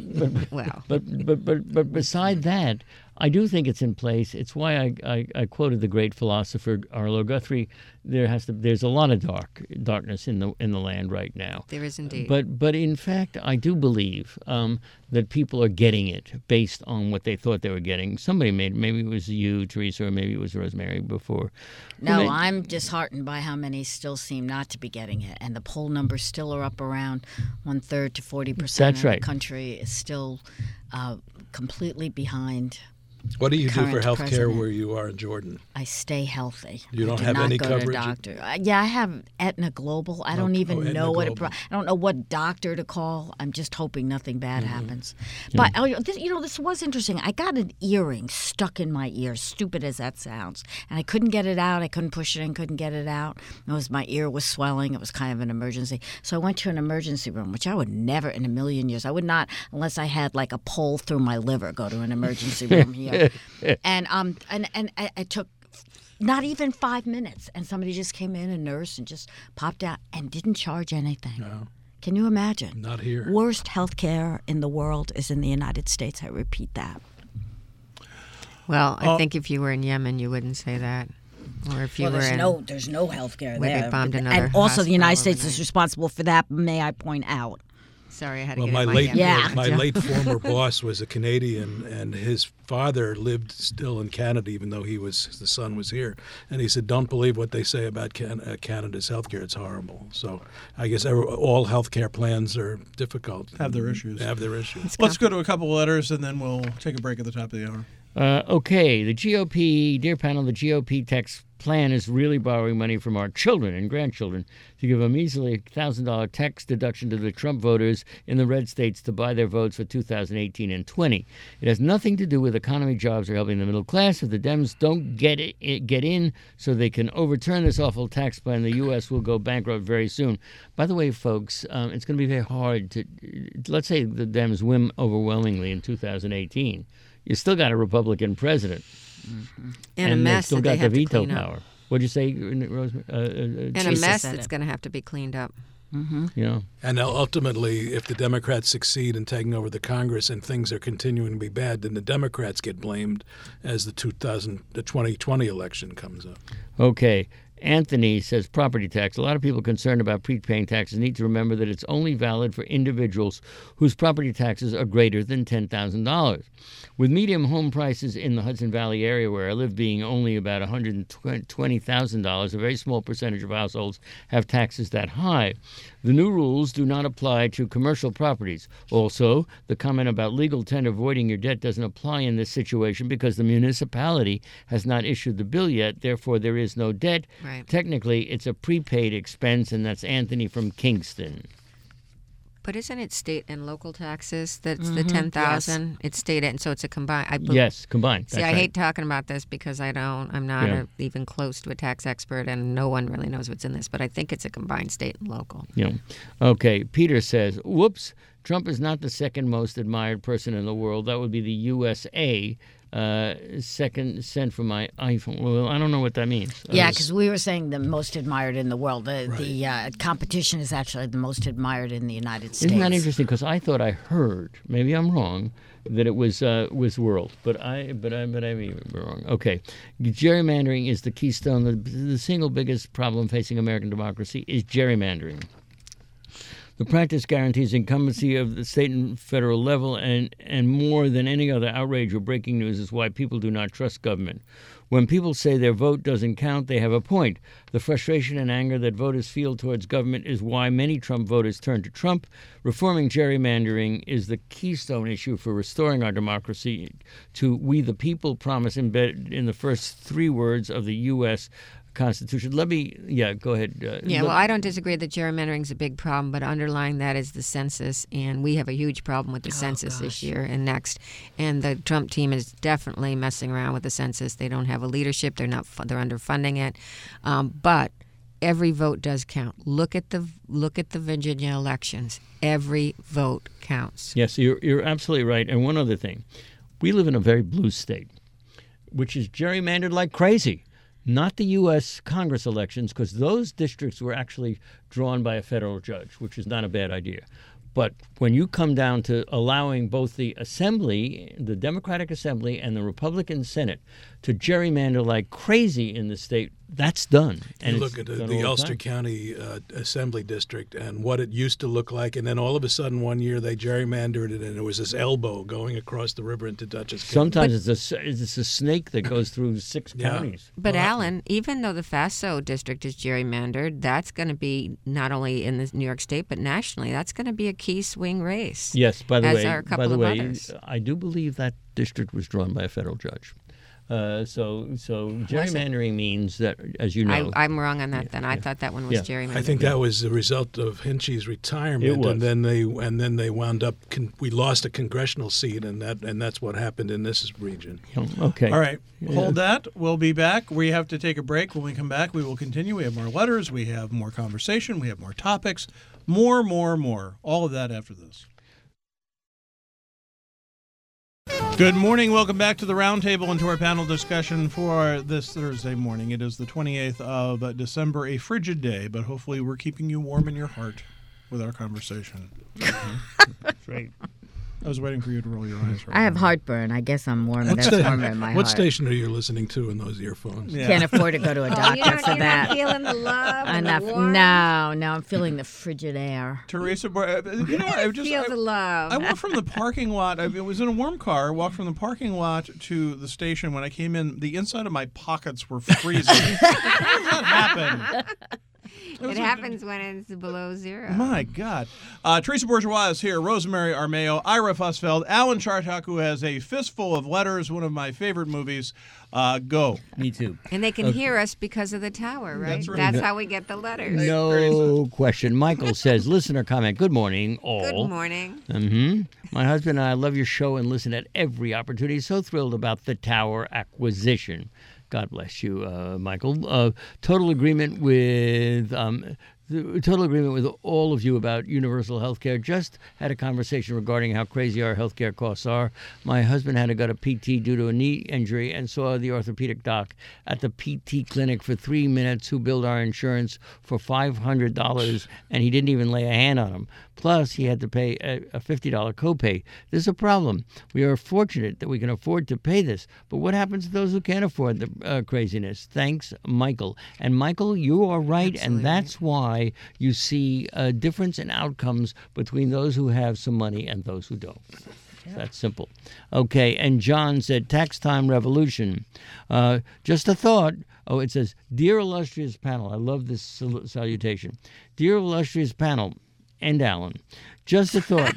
but beside that, I do think it's in place. It's why I quoted the great philosopher Arlo Guthrie. There's a lot of darkness in the land right now. There is indeed. But in fact, I do believe that people are getting it based on what they thought they were getting. Somebody maybe it was you, Teresa, or maybe it was Rosemary before. No, I'm disheartened by how many still seem not to be getting it, and the poll numbers still are up around 1/3 to 40%. That's right. The country is still completely behind. What do you do for health care president. where you are in Jordan? I stay healthy. You don't I do have not any go coverage? To a doctor. Yeah, I have Aetna Global. I don't even Aetna know Global. I don't know what doctor to call. I'm just hoping nothing bad happens. But this was interesting. I got an earring stuck in my ear, stupid as that sounds, and I couldn't get it out. I couldn't push it in, couldn't get it out. My ear was swelling. It was kind of an emergency. So I went to an emergency room, which I would never in a million years. I would not, unless I had like a pole through my liver, go to an emergency room here. And I took not even 5 minutes, and somebody just came in, a nurse, and just popped out and didn't charge anything. No. Can you imagine? Not here. Worst health care in the world is in the United States. I repeat that. Well, I think if you were in Yemen, you wouldn't say that. Or if you were there's no health care where there. they bombed another And also the United hospital States is responsible for that, may I point out. Sorry, I had to Well, get my in late Yemen. my late former boss was a Canadian, and his father lived still in Canada, even though the son was here. And he said, "Don't believe what they say about Canada's healthcare; it's horrible." So I guess all healthcare plans are difficult. Have their issues. Let's go to a couple of letters, and then we'll take a break at the top of the hour. Okay, the GOP, dear panel, the GOP text plan is really borrowing money from our children and grandchildren to give a measly $1,000 tax deduction to the Trump voters in the red states to buy their votes for 2018 and 20. It has nothing to do with economy, jobs, or helping the middle class. If the Dems don't get in so they can overturn this awful tax plan, the U.S. will go bankrupt very soon. By the way, folks, it's going to be very hard to, let's say the Dems win overwhelmingly in 2018. You still got a Republican president. Mm-hmm. And a mess still that got they the have to veto clean up. power. What'd you say, Rosemary? And a mess that's going to have to be cleaned up. Mm-hmm. Yeah. And ultimately, if the Democrats succeed in taking over the Congress and things are continuing to be bad, then the Democrats get blamed as the 2020 election comes up. Okay. Anthony says property tax. A lot of people concerned about prepaying taxes need to remember that it's only valid for individuals whose property taxes are greater than $10,000. With median home prices in the Hudson Valley area where I live being only about $120,000, a very small percentage of households have taxes that high. The new rules do not apply to commercial properties. Also, the comment about legal tender voiding your debt doesn't apply in this situation because the municipality has not issued the bill yet. Therefore, there is no debt. Right. Technically, it's a prepaid expense, and that's Anthony from Kingston. But isn't it state and local taxes that's the 10,000? Yes. It's state and so it's a combined. Yes, combined. See, I hate talking about this because I'm not even close to a tax expert, and no one really knows what's in this. But I think it's a combined state and local. Yeah. Okay. Peter says, "Whoops! Trump is not the second most admired person in the world. That would be the USA." Second sent from my iPhone. Well, I don't know what that means. Yeah, because we were saying the most admired in the world. The competition is actually the most admired in the United States. Isn't that interesting? Because I thought I heard, maybe I'm wrong, that it was world, but I may be wrong. Okay, gerrymandering is the keystone. The single biggest problem facing American democracy is gerrymandering. The practice guarantees incumbency of the state and federal level, and more than any other outrage or breaking news is why people do not trust government. When people say their vote doesn't count, they have a point. The frustration and anger that voters feel towards government is why many Trump voters turn to Trump. Reforming gerrymandering is the keystone issue for restoring our democracy to we the people promise embedded in the first three words of the U.S. Constitution. Go ahead. Well, I don't disagree that gerrymandering is a big problem, but underlying that is the census, and we have a huge problem with the census this year and next. And the Trump team is definitely messing around with the census. They don't have a leadership. They're underfunding it, but every vote does count. Look at the Virginia elections. Every vote counts. Yes, you're absolutely right. And one other thing, we live in a very blue state, which is gerrymandered like crazy. Not the U.S. Congress elections, because those districts were actually drawn by a federal judge, which is not a bad idea. But when you come down to allowing both the Assembly, the Democratic Assembly, and the Republican Senate to gerrymander like crazy in the state, that's done. And you look at the Ulster County Assembly District and what it used to look like, and then all of a sudden one year they gerrymandered it, and it was this elbow going across the river into Dutchess County. Sometimes it's a snake that goes through 6 counties. But Alan, even though the FASO district is gerrymandered, that's going to be not only in the New York State but nationally. That's going to be a key swing race. Yes, by the way, others. I do believe that district was drawn by a federal judge. So gerrymandering means that, as you know, I'm wrong on that. Then I thought that one was gerrymandering. I think that was the result of Hinchy's retirement, it was. and then they wound up. We lost a congressional seat, and that's what happened in this region. Okay. All right. Hold that. We'll be back. We have to take a break. When we come back, we will continue. We have more letters. We have more conversation. We have more topics. More. All of that after this. Good morning. Welcome back to the Roundtable and to our panel discussion for this Thursday morning. It is the 28th of December, a frigid day, but hopefully we're keeping you warm in your heart with our conversation. That's right. I was waiting for you to roll your eyes. Right I have now. heartburn. I guess I'm warm. That's warmer in my heart. What station are you listening to in those earphones? Can't afford to go to a doctor for that. You're not feeling the love and Enough. the warmth? No, I'm feeling the frigid air. Teresa, I just Feel the love. I walked from the parking lot. I was in a warm car. I walked from the parking lot to the station. When I came in, the inside of my pockets were freezing. How did that happen? It happens when it's below zero. My God. Teresa Bourgeois is here, Rosemary Armeo, Ira Fussfeld, Alan Chartok, who has a fistful of letters, one of my favorite movies. Go. Me too. And they can hear us because of the tower, right? That's right. That's how we get the letters. No question. Michael says, listener comment, good morning, all. Good morning. My husband and I love your show and listen at every opportunity. So thrilled about the tower acquisition. God bless you, Michael. Total agreement with all of you about universal health care. Just had a conversation regarding how crazy our health care costs are. My husband had to go to PT due to a knee injury and saw the orthopedic doc at the PT clinic for 3 minutes, who billed our insurance for $500, and he didn't even lay a hand on him. Plus, he had to pay a $50 copay. This is a problem. We are fortunate that we can afford to pay this, but what happens to those who can't afford the craziness? Thanks, Michael. And Michael, you are right, Absolutely. and that's why you see a difference in outcomes between those who have some money and those who don't. That's simple. Okay, and John said, tax time revolution. Just a thought. Oh, it says, dear illustrious panel. I love this salutation. Dear illustrious panel, and Alan, just a thought.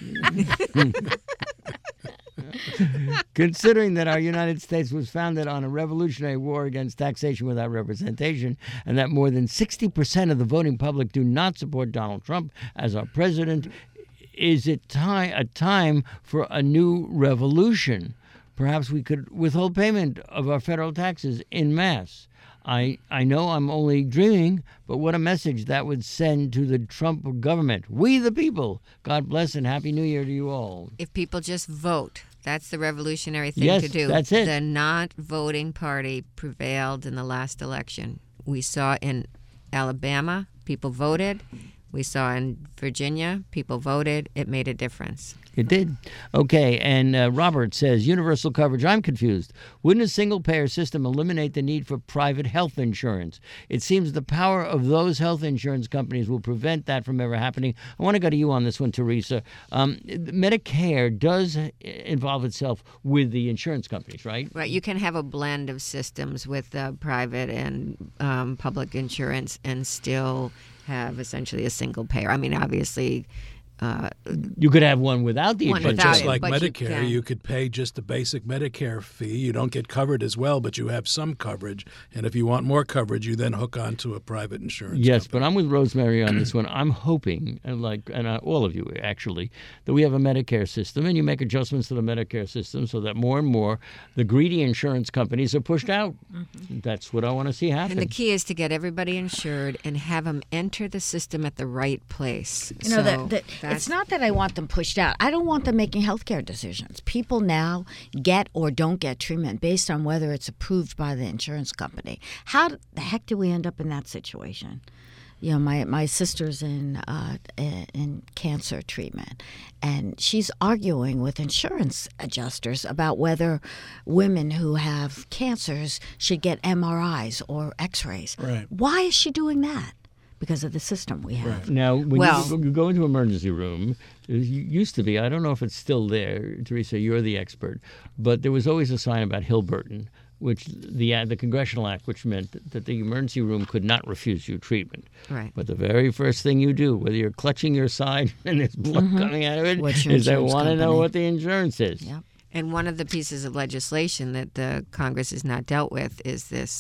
Considering that our United States was founded on a revolutionary war against taxation without representation, and that more than 60% of the voting public do not support Donald Trump as our president, is it a time for a new revolution? Perhaps we could withhold payment of our federal taxes en masse. I know I'm only dreaming, but what a message that would send to the Trump government. We the people. God bless and Happy New Year to you all. If people just vote, that's the revolutionary thing Yes, to do. that's it. The not voting party prevailed in the last election. We saw in Alabama, people voted. We saw in Virginia, people voted. It made a difference. It did. Okay, and Robert says, universal coverage. I'm confused. Wouldn't a single-payer system eliminate the need for private health insurance? It seems the power of those health insurance companies will prevent that from ever happening. I want to go to you on this one, Teresa. Medicare does involve itself with the insurance companies, right? Right. You can have a blend of systems with private and public insurance and still have essentially a single payer. I mean, obviously... you could have one without the One insurance. But without just it, like but you Medicare, can. you could pay just the basic Medicare fee. You don't get covered as well, but you have some coverage. And if you want more coverage, you then hook onto a private insurance Yes, company. but I'm with Rosemary on this one. I'm hoping, and all of you actually, that we have a Medicare system, and you make adjustments to the Medicare system so that more and more the greedy insurance companies are pushed out. Mm-hmm. That's what I want to see happen. And the key is to get everybody insured and have them enter the system at the right place. You know, So it's not that I want them pushed out. I don't want them making healthcare decisions. People now get or don't get treatment based on whether it's approved by the insurance company. How the heck do we end up in that situation? You know, my sister's in cancer treatment, and she's arguing with insurance adjusters about whether women who have cancers should get MRIs or X-rays. Right. Why is she doing that? Because of the system we have. Right. Now, when Well- you go into emergency room, it used to be, I don't know if it's still there, Teresa, you're the expert, but there was always a sign about Hilburton, which the Congressional Act, which meant that the emergency room could not refuse you treatment. Right. But the very first thing you do, whether you're clutching your side and there's blood coming out of it, What's your is they insurance want to know company? what the insurance is. Yep. And one of the pieces of legislation that the Congress has not dealt with is this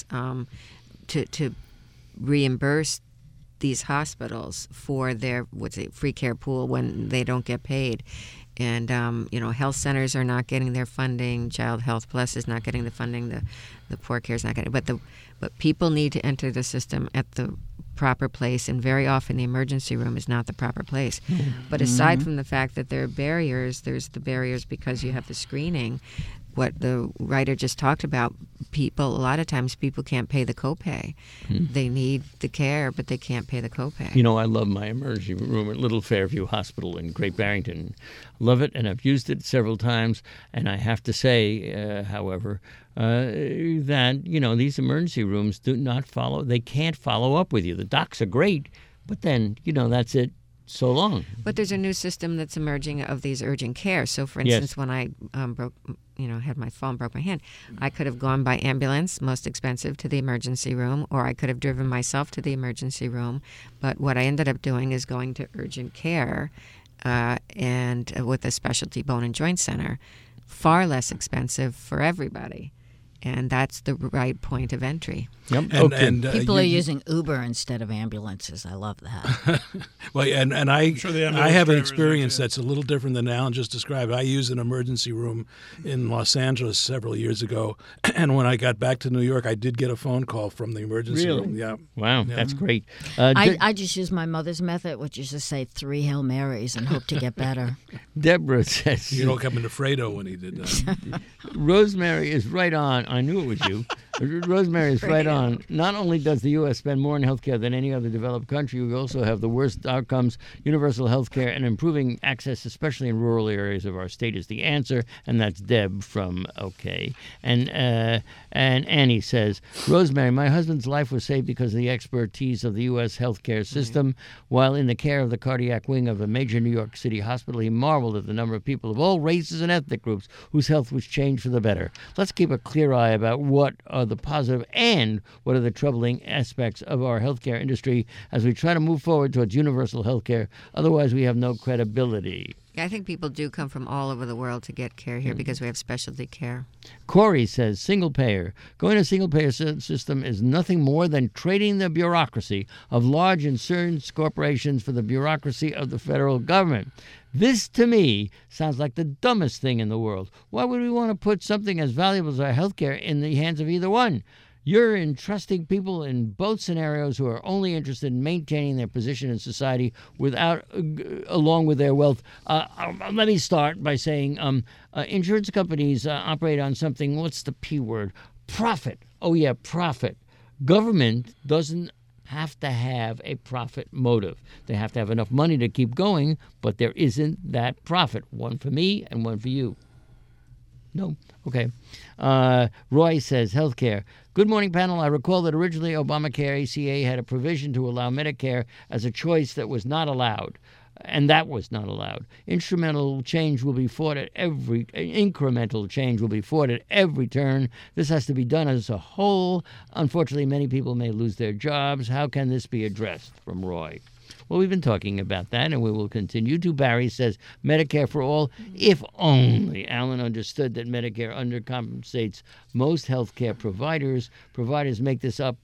to reimburse these hospitals for their free care pool when they don't get paid. And, health centers are not getting their funding. Child Health Plus is not getting the funding. The Poor Care is not getting it. But people need to enter the system at the proper place, and very often the emergency room is not the proper place. But aside from the fact that there are barriers, there's the barriers because you have the screening. What the writer just talked about, a lot of times people can't pay the copay. They need the care, but they can't pay the copay. You know, I love my emergency room at Little Fairview Hospital in Great Barrington. Love it, and I've used it several times. And I have to say, however, that, these emergency rooms do not follow. They can't follow up with you. The docs are great, but then, that's it. so long. But there's a new system that's emerging of these urgent care. So, for Yes. instance, when I had my fall and broke my hand, I could have gone by ambulance, most expensive, to the emergency room, or I could have driven myself to the emergency room. But what I ended up doing is going to urgent care, and with a specialty bone and joint center, far less expensive for everybody. And that's the right point of entry. Yep. People are using Uber instead of ambulances. I love that. Well, and I sure the I ambulance have an drivers experience are, too. that's a little different than Alan just described. I used an emergency room in Los Angeles several years ago, and when I got back to New York, I did get a phone call from the emergency Really? room. Yeah. Wow, that's great. I just use my mother's method, which is to say 3 Hail Marys and hope to get better. Deborah says, You don't come into Fredo when he did that. Rosemary is right on. I knew it was you. Rosemary is right on. Not only does the U.S. spend more on health care than any other developed country, we also have the worst outcomes. Universal health care and improving access, especially in rural areas of our state, is the answer. And that's Deb from OK. And Annie says, Rosemary, my husband's life was saved because of the expertise of the U.S. healthcare system. While in the care of the cardiac wing of a major New York City hospital, he marveled at the number of people of all races and ethnic groups whose health was changed for the better. Let's keep a clear eye about what are the positive and what are the troubling aspects of our healthcare industry as we try to move forward towards universal healthcare. Otherwise, we have no credibility. Yeah, I think people do come from all over the world to get care here because we have specialty care. Corey says, single payer. Going to single payer system is nothing more than trading the bureaucracy of large insurance corporations for the bureaucracy of the federal government. This, to me, sounds like the dumbest thing in the world. Why would we want to put something as valuable as our health care in the hands of either one? You're entrusting people in both scenarios who are only interested in maintaining their position in society along with their wealth. Let me start by saying insurance companies operate on something, what's the P word? Profit. Oh, yeah, profit. Government doesn't have to have a profit motive. They have to have enough money to keep going, but there isn't that profit. One for me and one for you. No? Okay. Roy says, healthcare. Good morning, panel. I recall that originally Obamacare ACA had a provision to allow Medicare as a choice that was not allowed. And that was not allowed. Incremental change will be fought at every turn. This has to be done as a whole. Unfortunately, many people may lose their jobs. How can this be addressed? From Roy. Well, we've been talking about that, and we will continue to. Barry says, Medicare for all. If only Alan understood that Medicare undercompensates most health care providers. Providers make this up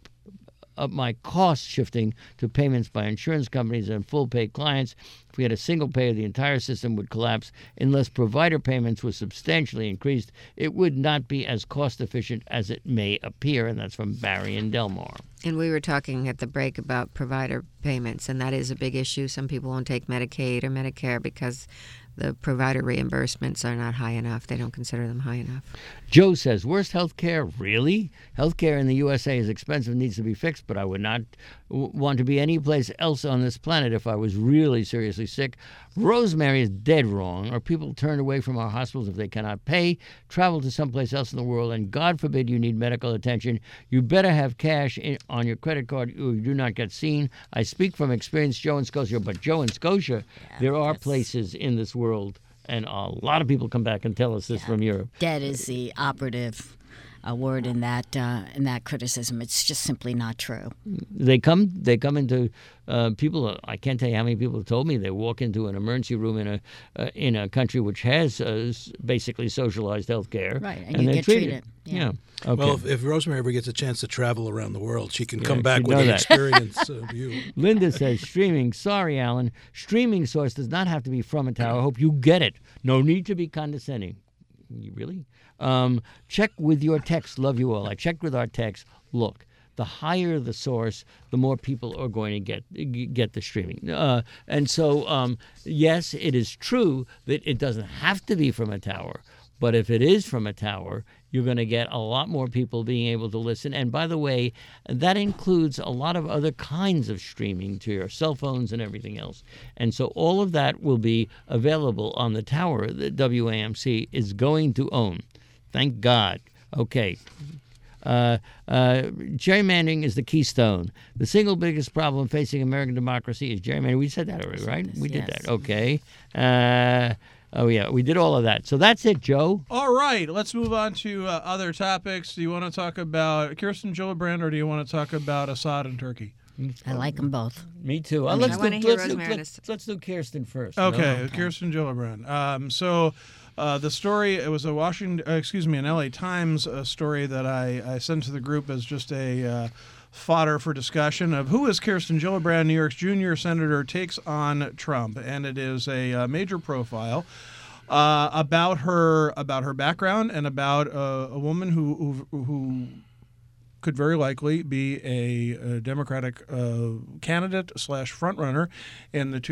my cost shifting to payments by insurance companies and full-pay clients. If we had a single payer, the entire system would collapse. Unless provider payments were substantially increased, it would not be as cost-efficient as it may appear. And that's from Barry and Delmar. And we were talking at the break about provider payments, and that is a big issue. Some people won't take Medicaid or Medicare because the provider reimbursements are not high enough. They don't consider them high enough. Joe says, worst health care? Really? Health care in the USA is expensive, needs to be fixed, but I would not want to be any place else on this planet if I was really seriously sick. Rosemary is dead wrong. Are people turned away from our hospitals if they cannot pay? Travel to someplace else in the world, and God forbid you need medical attention. You better have cash on your credit card or you do not get seen. I speak from experience, Joe in Scotia, but Joe in Scotia, there are places in this world, and a lot of people come back and tell us this from Europe. Dead is the operative word in that criticism. It's just simply not true. They come into people. I can't tell you how many people have told me they walk into an emergency room in a country which has basically socialized health care, right? And you get treated. Yeah. Okay. Well, if Rosemary ever gets a chance to travel around the world, she can come back with the experience of you. Linda says, streaming. Sorry, Alan. Streaming source does not have to be from a tower. I hope you get it. No need to be condescending. Really? Check with your text. Love you all. I checked with our text. Look, the higher the source, the more people are going to get the streaming. And so, yes, it is true that it doesn't have to be from a tower. But if it is from a tower, you're going to get a lot more people being able to listen. And by the way, that includes a lot of other kinds of streaming to your cell phones and everything else. And so all of that will be available on the tower that WAMC is going to own. Thank God. Okay. Gerrymandering is the keystone. The single biggest problem facing American democracy is gerrymandering. We said that already, right? We did that. Okay. Oh, yeah, we did all of that. So that's it, Joe. All right, let's move on to other topics. Do you want to talk about Kirsten Gillibrand, or do you want to talk about Assad and Turkey? I like them both. Me too. I Let's wanna do, hear let's, do, Rosemary let's do Kirsten first. Okay, Kirsten Gillibrand. So the story, it was an LA Times story that I sent to the group as just a fodder for discussion of who is Kirsten Gillibrand, New York's junior senator, takes on Trump. And it is a major profile about her background and about a woman who could very likely be a Democratic candidate / frontrunner in the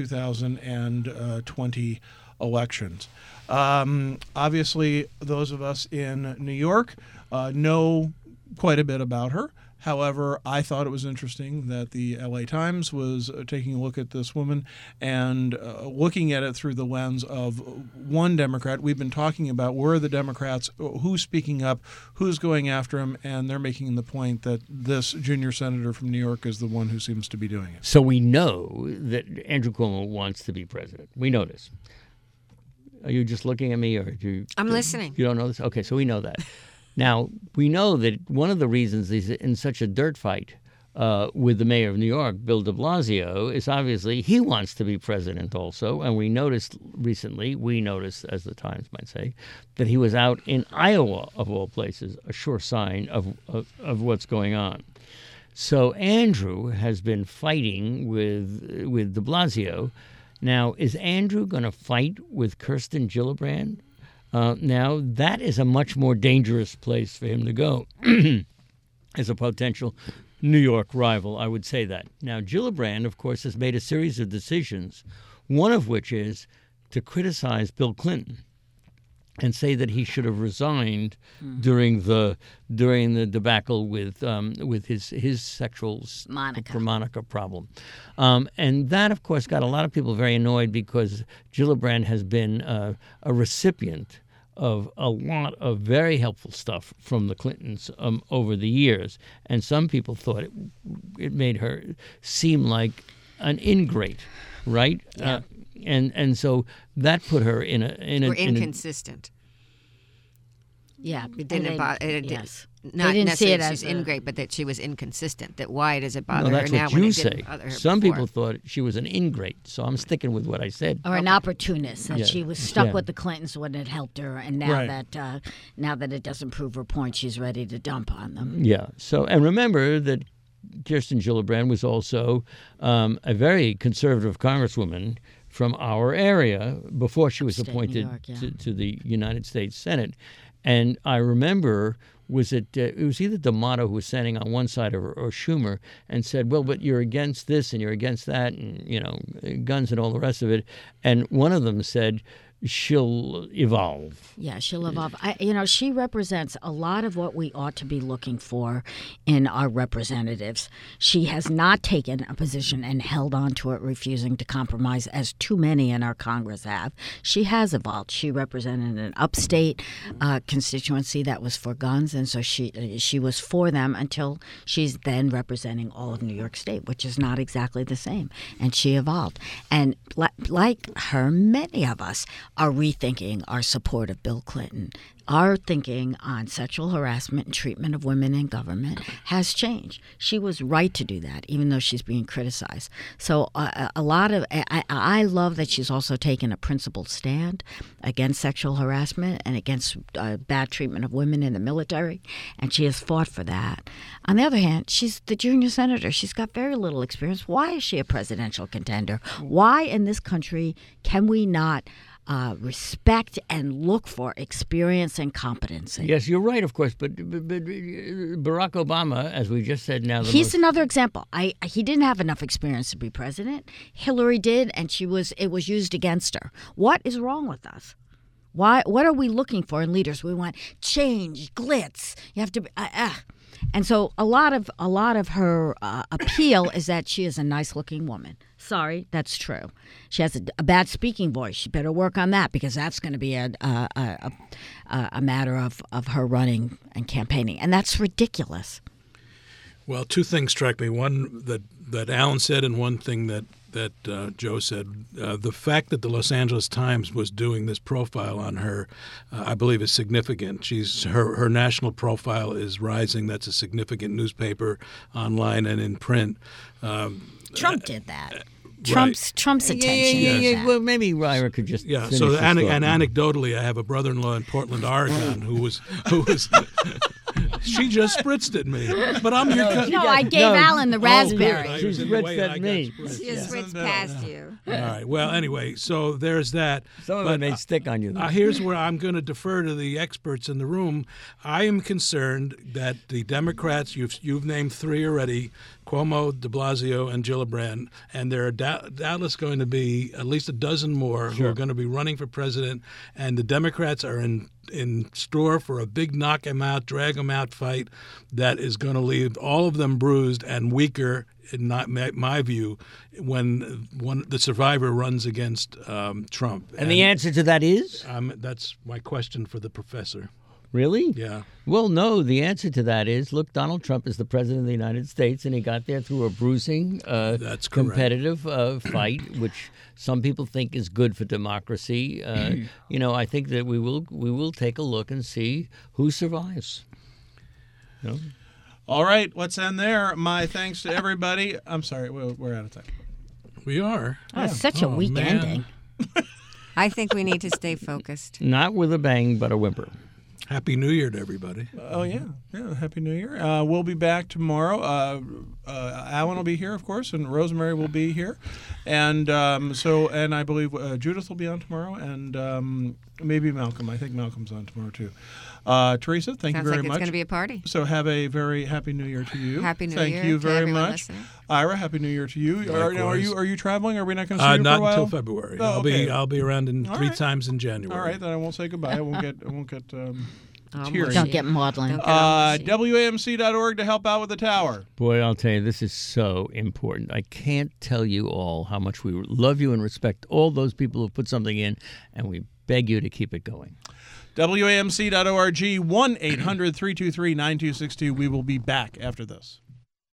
2020 elections. Obviously, those of us in New York know quite a bit about her. However, I thought it was interesting that the LA Times was taking a look at this woman and looking at it through the lens of one Democrat. We've been talking about where are the Democrats, who's speaking up, who's going after him, and they're making the point that this junior senator from New York is the one who seems to be doing it. So we know that Andrew Cuomo wants to be president. We know this. Are you just looking at me, or I'm listening. You don't know this? Okay, so we know that. Now, we know that one of the reasons he's in such a dirt fight with the mayor of New York, Bill de Blasio, is obviously he wants to be president also. And we noticed recently, as the Times might say, that he was out in Iowa, of all places, a sure sign of what's going on. So Andrew has been fighting with de Blasio. Now, is Andrew going to fight with Kirsten Gillibrand? Now, that is a much more dangerous place for him to go as a potential New York rival, I would say that. Now, Gillibrand, of course, has made a series of decisions, one of which is to criticize Bill Clinton and say that he should have resigned during the debacle with his sexual Monica problem, and that of course got a lot of people very annoyed because Gillibrand has been a recipient of a lot of very helpful stuff from the Clintons over the years, and some people thought it made her seem like an ingrate, right? Yeah. And so that put her in a inconsistent. Yeah, It didn't bother. Yes. Not They didn't see necessarily it she's as ingrate, but that she was inconsistent. That why does it bother No, her that's now what when you it say. didn't bother her Some before? people thought she was an ingrate, so I'm sticking with what I said. Or an opportunist, that Yeah. she was stuck Yeah. with the Clintons when it helped her, and now Right. that it doesn't prove her point, she's ready to dump on them. Yeah. So, and remember that Kirsten Gillibrand was also a very conservative congresswoman from our area before she was Upstate New appointed York, yeah. to the United States Senate. And I remember it was either D'Amato who was standing on one side or Schumer and said, well, but you're against this and you're against that and, guns and all the rest of it. And one of them said, she'll evolve. Yeah, she'll evolve. She represents a lot of what we ought to be looking for in our representatives. She has not taken a position and held on to it, refusing to compromise, as too many in our Congress have. She has evolved. She represented an upstate constituency that was for guns, and so she was for them until she's then representing all of New York State, which is not exactly the same. And she evolved. And like her, many of us are rethinking our support of Bill Clinton. Our thinking on sexual harassment and treatment of women in government has changed. She was right to do that, even though she's being criticized. So I love that she's also taken a principled stand against sexual harassment and against bad treatment of women in the military, and she has fought for that. On the other hand, she's the junior senator. She's got very little experience. Why is she a presidential contender? Why in this country can we not respect and look for experience and competency? Yes, you're right, of course, but Barack Obama, as we just said now... He's another example. He didn't have enough experience to be president. Hillary did, and it was used against her. What is wrong with us? What are we looking for in leaders? We want change, glitz. You have to... And so a lot of her appeal is that she is a nice-looking woman. Sorry, that's true. She has a bad speaking voice. She better work on that because that's going to be a matter of her running and campaigning, and that's ridiculous. Well, two things strike me. One that Alan said, and one thing that Joe said. The fact that the Los Angeles Times was doing this profile on her, I believe, is significant. Her national profile is rising. That's a significant newspaper online and in print. Trump did that. Trump's attention. Yeah. Well, maybe Ryra could just finish So his thought. and anecdotally, I have a brother-in-law in Portland, Oregon, who was. She just spritzed at me, but I'm your cousin. No, I gave Alan the raspberry. I She was in the way spritzed and at I got me. spritzed. She just switched past you. All right. Well, anyway, so there's that. Some of it may stick on you. Here's where I'm going to defer to the experts in the room. I am concerned that the Democrats, you've named three already, Cuomo, de Blasio, and Gillibrand, and there are doubtless going to be at least a dozen more who are going to be running for president, and the Democrats are in store for a big knock 'em out, drag 'em out fight that is going to leave all of them bruised and weaker, in my view, when the survivor runs against Trump. And the answer to that is? That's my question for the professor. Really? Yeah. Well, no, the answer to that is, look, Donald Trump is the president of the United States, and he got there through a bruising, That's correct. competitive fight, which some people think is good for democracy. I think that we will take a look and see who survives. No? All right, let's end there. My thanks to everybody. I'm sorry, we're out of time. We are. Oh, such a weak man. ending. I think we need to stay focused. Not with a bang, but a whimper. Happy New Year to everybody. Oh, yeah. Happy New Year. We'll be back tomorrow. Alan will be here, of course, and Rosemary will be here. And and I believe Judith will be on tomorrow, and maybe Malcolm. I think Malcolm's on tomorrow, too. Teresa, thank you Sounds very like much. it's going to be a party. So have a very happy New Year to you. Happy New Thank Year you to very everyone much. listening. Ira, Happy New Year to you. Likewise. Are you traveling? Are we not going to see you for Not a while? until February. Oh, okay. I'll be around All three right. times in January. All right, then I won't say goodbye. I won't get teary. Don't get maudlin. Don't get on the machine. WAMC.org to help out with the tower. Boy, I'll tell you, this is so important. I can't tell you all how much we love you and respect all those people who put something in, and we beg you to keep it going. WAMC.org, 1-800-323-9262. We will be back after this.